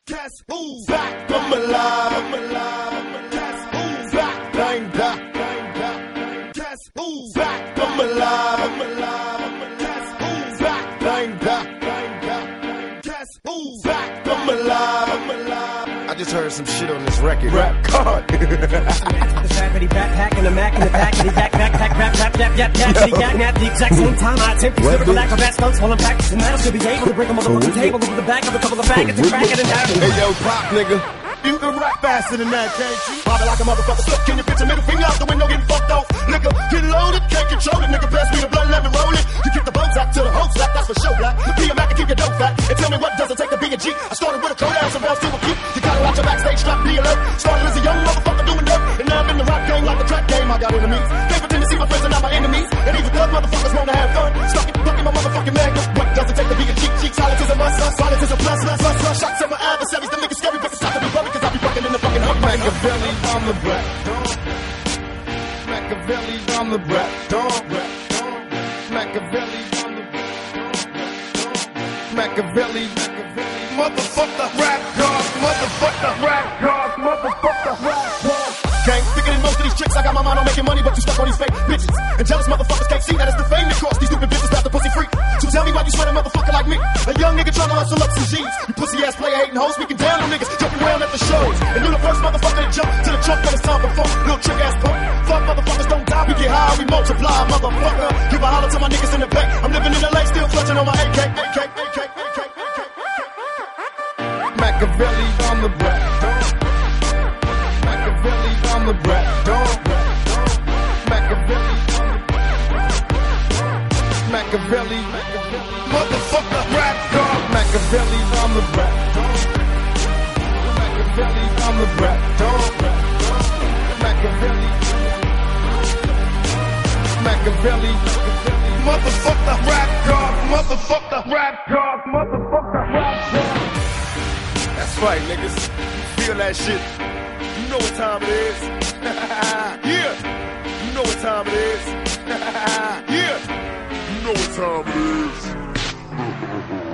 Guess who's back? I'm alive. Guess who's back? Bang back. Guess who's back? I'm alive. Guess who's back? Bang back. Guess who's back? I'm alive. I just heard some shit on this record. Rap card. The fappity backpack and a Mac in the back and he backpack rap at the exact same time I attempt to lyrical acrobats folks while I'm practicing that I should be able to bring a motherfucking table over the back of a couple of faggots and crack it and have it. Hey yo, pop nigga, you can rap faster than that, can't you? Pop it like a motherfucker, stuck in your bitch, a middle finger out the window, getting fucked off. Nigga, get loaded, can't control it, nigga, pass me the blunt, let me roll it. You kick the bones out to the hoes, like that's for sure, like. Be a Mac and keep your dope fat, and tell me what does it take to be a G. I started with a code down, some bells to a key. You gotta watch your backstage, strap, be alert. Started as a young motherfucker doing dirt, and now I'm in the rap game like the track game. I got enemies, they pretend to see my friends and not my enemies. And even thug motherfuckers wanna have fun, stuck in my motherfucking mag. What does it take to be a G? Silence is a must, silence is a plus. Shots at my adversaries, them niggas scary, but it's not to be bumping, cause I be fucking in the fucking hump. Machiavelli on the rap, Machiavelli on the rap, Machiavelli on the Machiavelli, motherfucker, rap dog, motherfucker, rap dog, motherfucker, rap dog. Gang bigger than most of these chicks, I got my mind on making money, but you stuck on these fake bitches. And jealous motherfuckers can't see that it's the fame that cost these stupid bitches about the pussy freak. So tell me why you sweat a motherfucker like me, a young nigga trying to hustle up some G's. You pussy ass player hating hoes, speaking down on niggas, jumping around at the shows. And you the first motherfucker to jump to the trunk when it's time for fun. Little trick ass punk, fuck motherfuckers don't die, we get high, we multiply, motherfucker. Give a holler to my niggas in the back, I'm living in LA, still clutching on my AK. Machiavelli on the rap, Machiavelli on the rap, Machiavelli, motherfucker, rap dog, Machiavelli on the rap, Machiavelli on the rap, Machiavelli, motherfucker, rap dog, motherfucker, rap dog, motherfucker, rap dog. That's right, niggas. You feel that shit. You know what time it is. Yeah. You know what time it is. Yeah. You know what time it is.